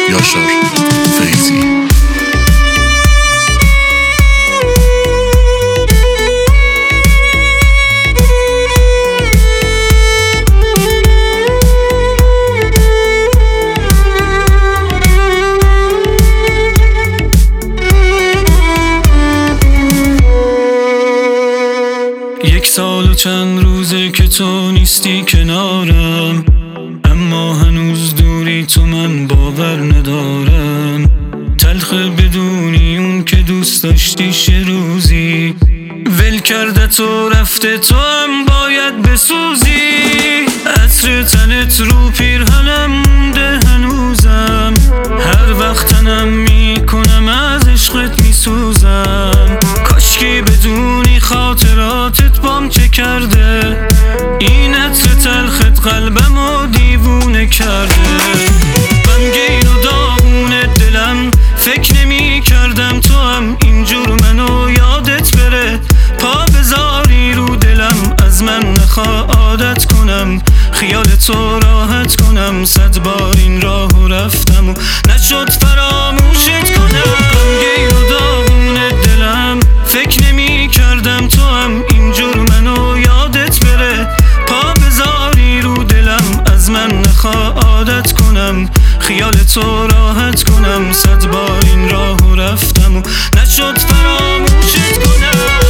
یاشار فیضی. یک سال و چند روزه که تو نیستی کنارم، اما هنوز دوری تو من باور ندارم. تلخ بدونی اون که دوست داشتیش روزی ول کرده تو رفته، تو هم باید بسوزی. عطر تنت رو پیرهنم مونده هنوزم، هر وقت تنم میکنم از عشقت میسوزم. کاشکی بدونی خاطراتت بام چه کرده، این عطر تلخت قلبمو دیوونه کرده. غمگین و داغون دلم، فکر نمی کردم تو هم اینجور منو یادت بره. پا بذاری رو دلم، از من نخوا عادت کنم، خیال تو راحت کنم. 100 بار این راهو رفتم و نشد فراموشت کنم. غمگین و داغون دلم، فکر نمی کردم تو هم اینجور منو یادت بره. پا بذاری رو دلم، از من نخوا عادت کنم، خیال تو راحت کنم. 100 بار این راهو رفتم و نشد فراموشت کنم.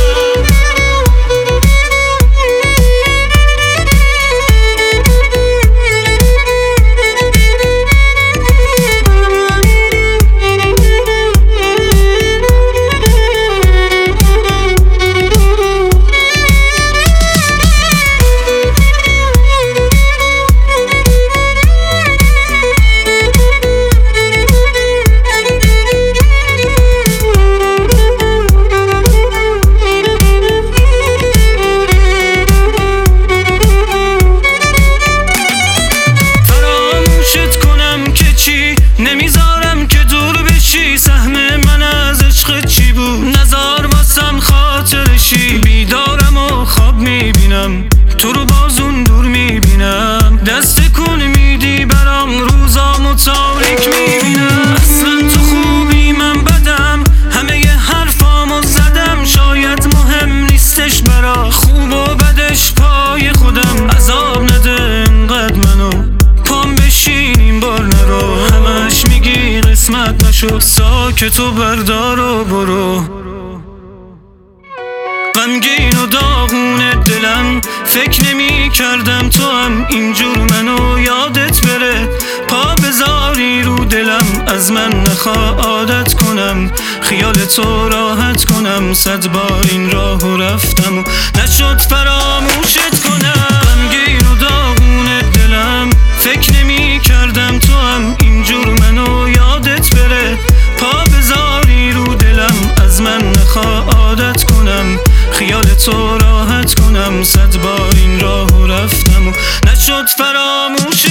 نمیذارم که دور بشی، سهم من از عشق چی بود؟ نزار واسم خاطرشی. بیدارم و خواب میبینم، تو رو بازون دور میبینم. دست کن میدی برام، روزامو تاریک میبینم. اصلا تو خوبی من بدم، همه ی حرفامو زدم. شاید مهم نیستش برا خوب و بدش پای خودم. عذاب نده انقدر منو، پام بشین این بار نرو. همش میگی قسمت نشد، ساکت و بردار و برو. غمگین و داغون دلم، فکر نمی کردم تو هم اینجور منو یادت بره. پا بذاری رو دلم، از من نخوا عادت کنم، خیال تو راحت کنم. 100 بار این راهو رفتم و نشد فراموشت کنم. غمگین و داغون دلم، فکر نمی کردم تو هم اینجور منو یادت بره. پا بذاری رو دلم، از من نخوا عادت کنم، خیال تو راحت کنم. 100 بار این راهو رفتم و نشد فراموشت